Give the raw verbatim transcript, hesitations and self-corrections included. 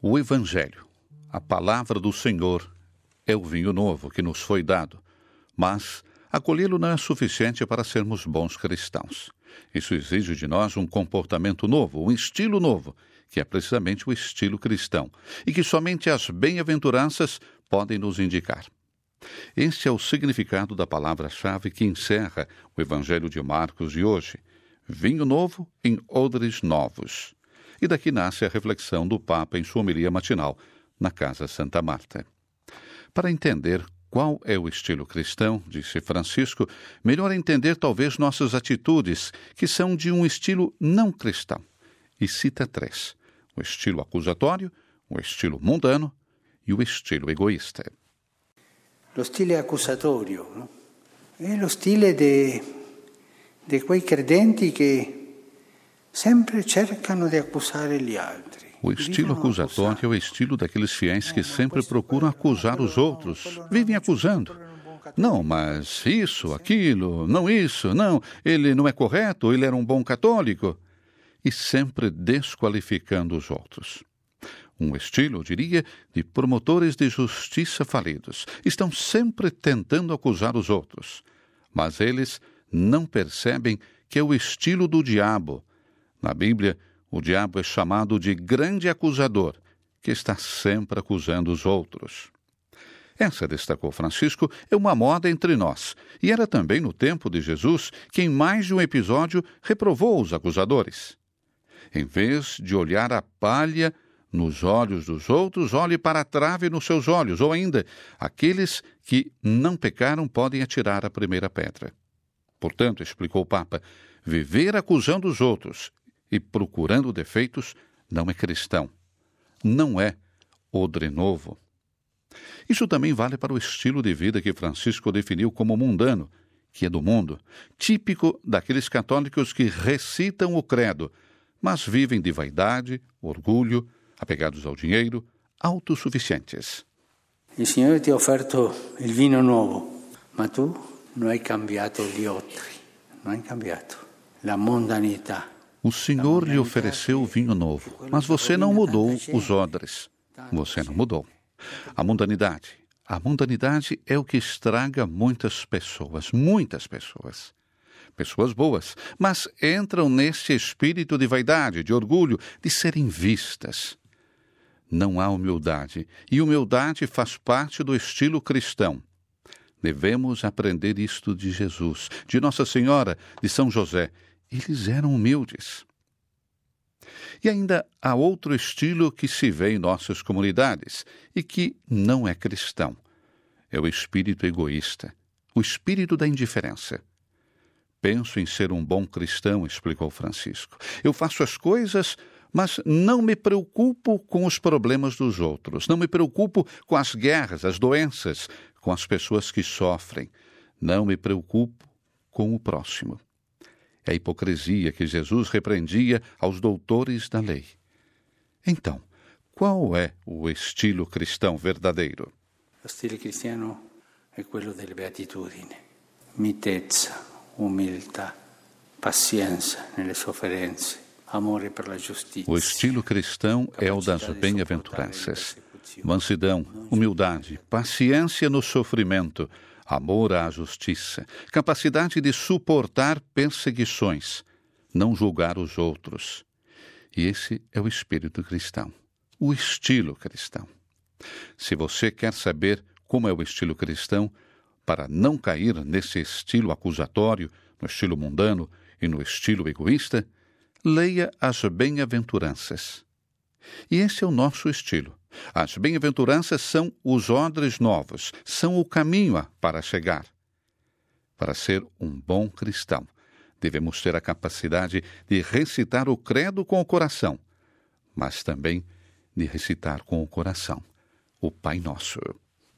O Evangelho, a palavra do Senhor, é o vinho novo que nos foi dado, mas acolhê-lo não é suficiente para sermos bons cristãos. Isso exige de nós um comportamento novo, um estilo novo, que é precisamente o estilo cristão, e que somente as bem-aventuranças podem nos indicar. Este é o significado da palavra-chave que encerra o Evangelho de Marcos de hoje. Vinho novo em odres novos. E daqui nasce a reflexão do Papa em sua homilia matinal, na Casa Santa Marta. Para entender qual é o estilo cristão, disse Francisco, melhor entender talvez nossas atitudes, que são de um estilo não cristão. E cita três: o estilo acusatório, o estilo mundano e o estilo egoísta. Lo stile accusatorio, no? È lo stile de, de quei credenti che sempre cercano di accusare gli altri. O estilo acusatório é o estilo daqueles fiéis que sempre procuram acusar os outros, vivem acusando. Não, mas isso, aquilo, não isso, não, ele não é correto, ele era um bom católico. E sempre desqualificando os outros. Um estilo, eu diria, de promotores de justiça falidos. Estão sempre tentando acusar os outros. Mas eles não percebem que é o estilo do diabo. Na Bíblia, o diabo é chamado de grande acusador, que está sempre acusando os outros. Essa, destacou Francisco, é uma moda entre nós. E era também no tempo de Jesus que em mais de um episódio reprovou os acusadores. Em vez de olhar a palha nos olhos dos outros, olhe para a trave nos seus olhos, ou ainda, aqueles que não pecaram podem atirar a primeira pedra. Portanto, explicou o Papa, viver acusando os outros e procurando defeitos não é cristão, não é odre novo. Isso também vale para o estilo de vida que Francisco definiu como mundano, que é do mundo, típico daqueles católicos que recitam o credo, mas vivem de vaidade, orgulho, apegados ao dinheiro, autossuficientes. Il Signore ti ha offerto il vino nuovo, ma tu non hai cambiato gli otri, non hai cambiato la mondanità. O Senhor lhe ofereceu o vinho novo, mas você não mudou os odres. Você não mudou. A mundanidade. A mundanidade é o que estraga muitas pessoas, muitas pessoas. Pessoas boas, mas entram nesse espírito de vaidade, de orgulho, de serem vistas. Não há humildade, e humildade faz parte do estilo cristão. Devemos aprender isto de Jesus, de Nossa Senhora, de São José. Eles eram humildes. E ainda há outro estilo que se vê em nossas comunidades e que não é cristão. É o espírito egoísta, o espírito da indiferença. Penso em ser um bom cristão, explicou Francisco. Eu faço as coisas, mas não me preocupo com os problemas dos outros. Não me preocupo com as guerras, as doenças, com as pessoas que sofrem. Não me preocupo com o próximo. É a hipocrisia que Jesus repreendia aos doutores da lei. Então, qual é o estilo cristão verdadeiro? Lo stile cristiano è quello delle beatitudini, mitezza, umiltà, pazienza nelle sofferenze, amore per la giustizia. O estilo cristão é o das bem-aventuranças. Mansidão, humildade, paciência no sofrimento, amor à justiça, capacidade de suportar perseguições, não julgar os outros. E esse é o espírito cristão, o estilo cristão. Se você quer saber como é o estilo cristão, para não cair nesse estilo acusatório, no estilo mundano e no estilo egoísta, leia as bem-aventuranças. E esse é o nosso estilo. As bem-aventuranças são os odres novos, são o caminho para chegar. Para ser um bom cristão, devemos ter a capacidade de recitar o credo com o coração, mas também de recitar com o coração o Pai Nosso.